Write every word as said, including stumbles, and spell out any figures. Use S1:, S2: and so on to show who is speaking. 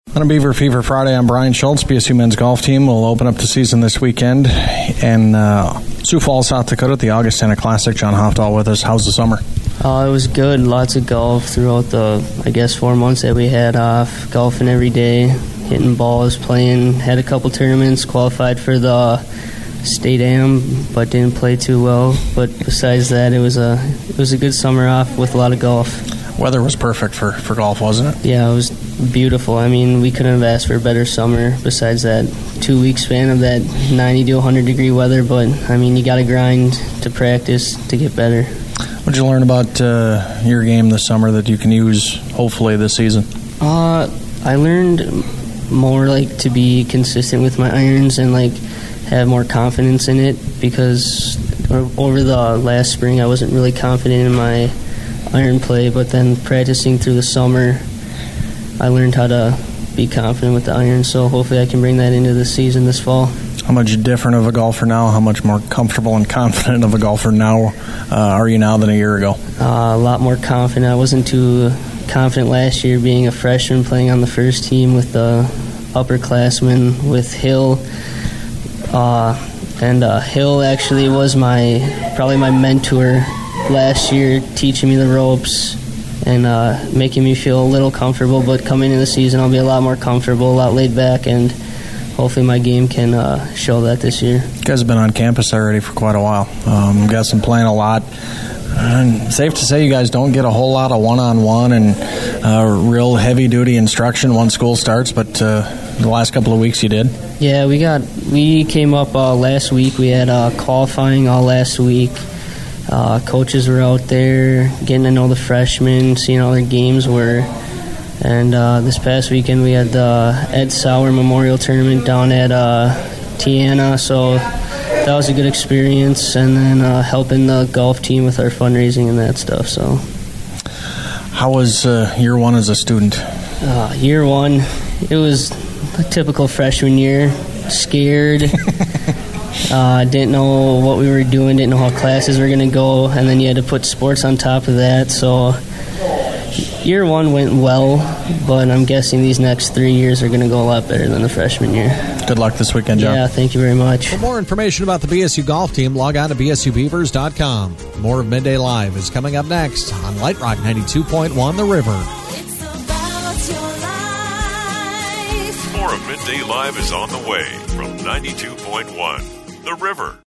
S1: On a Beaver Fever Friday, I'm Brian Schultz. B S U men's golf team will open up the season this weekend in uh, Sioux Falls, South Dakota at the Augustana Classic. John Hofdahl with us. How's the summer?
S2: Uh, it was good. Lots of golf throughout the, I guess, four months that we had off. Golfing every day, hitting balls, playing. Had a couple tournaments, qualified for the state am, but didn't play too well. But besides that, it was a it was a good summer off with a lot of golf.
S1: Weather was perfect for, for golf, wasn't it?
S2: Yeah, it was beautiful. I mean, we couldn't have asked for a better summer besides that two-week span of that ninety to one hundred degree weather. But, I mean, you got to grind to practice to get better.
S1: What did you learn about uh, your game this summer that you can use, hopefully, this season?
S2: Uh, I learned more, like, to be consistent with my irons and, like, have more confidence in it because over the last spring I wasn't really confident in my iron play, but then practicing through the summer I learned how to be confident with the iron, so hopefully I can bring that into the season this fall.
S1: How much different of a golfer now? How much more comfortable and confident of a golfer now uh, are you now than a year ago?
S2: Uh, a lot more confident. I wasn't too confident last year being a freshman playing on the first team with the upperclassmen with Hill. Uh, and uh, Hill actually was my probably my mentor last year, teaching me the ropes and uh, making me feel a little comfortable. But coming into the season, I'll be a lot more comfortable, a lot laid back, and hopefully my game can uh, show that this year.
S1: You guys have been on campus already for quite a while. Um, guessing playing a lot. And safe to say you guys don't get a whole lot of one-on-one and uh, real heavy-duty instruction once school starts, but uh, the last couple of weeks you did.
S2: Yeah, we got we came up uh, last week. We had uh, qualifying all last week. Uh, coaches were out there getting to know the freshmen, seeing how their games were. And uh, this past weekend we had the Ed Sauer Memorial Tournament down at uh, Tiana, so that was a good experience. And then uh, helping the golf team with our fundraising and that stuff. So,
S1: how was uh, year one as a student?
S2: Uh, year one, it was a typical freshman year. Scared. uh, didn't know what we were doing. Didn't know how classes were going to go. And then you had to put sports on top of that. So year one went well, but I'm guessing these next three years are going to go a lot better than the freshman year.
S1: Good luck this weekend, John.
S2: Yeah, thank you very much.
S3: For more information about the B S U golf team, log on to b s u beavers dot com. More of Midday Live is coming up next on Light Rock ninety-two point one The River.
S4: It's about your life.
S5: More of Midday Live is on the way from ninety-two point one The River.